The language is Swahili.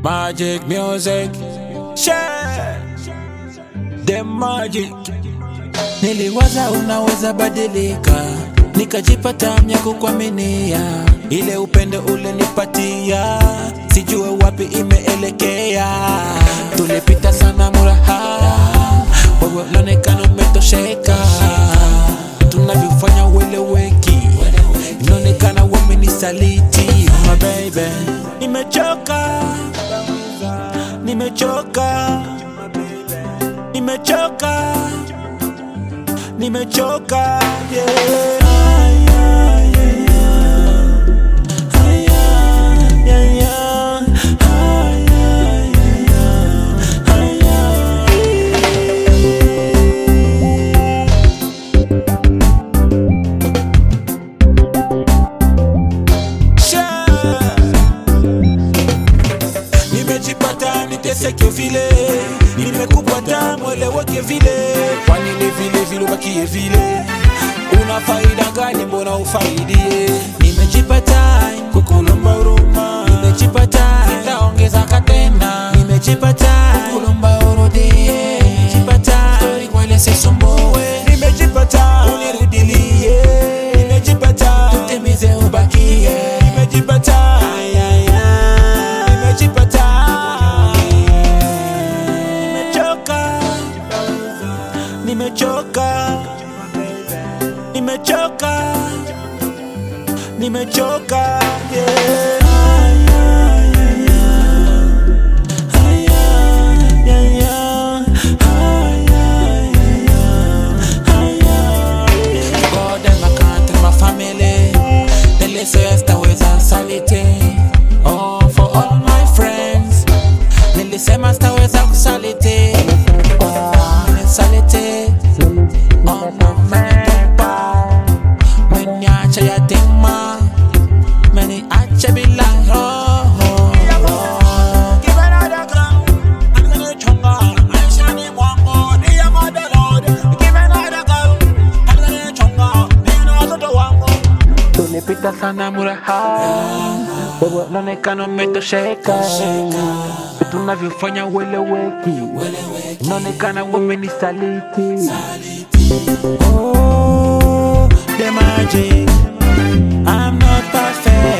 Magic music, share the magic. Niliwaza unaweza badilika, nikajipata mnya kukuaminia. Ile upendo ule nipatia, sijue wapi imeelekea. Tulipita sana muraha, wewe unaonekana umetosheka. Tunavyofanya ueleweki, inaonekana umenisaliti. My baby, nimechoka, nimechoka, nimechoka, nimechoka, yeah. Nimejipata niteseke vile, nimekupata mweleweke vile. Kwa nini vile ubakie vile? Una faida gani mbona ufaidie? Nimejipata kukulomba huruma, nimejipata nitaongeza katena, nimejipata kukulomba urudie, nimejipata story kwele sisumbuwe, nimejipata unirudilie, nimejipata tutimize ubakie, nimejipata nimechoka, nimechoka, nimechoka, yeah. God and my country, my family, the list staweza salite. Oh, for all my friends, nilisema staweza kusalite. Salite, oh mama, many acha ya tema, many acha bila oh. Give another gun, I'm gonna chonga, I'm shining one more, the mother Lord. Give another gun, I'm gonna chonga, the other one more. Tulipita sana muraha, wewe unaonekana umetosheka. Tunavyofanya ueleweki, inaonekana umenisaliti. Oh, the magic, I'm not perfect.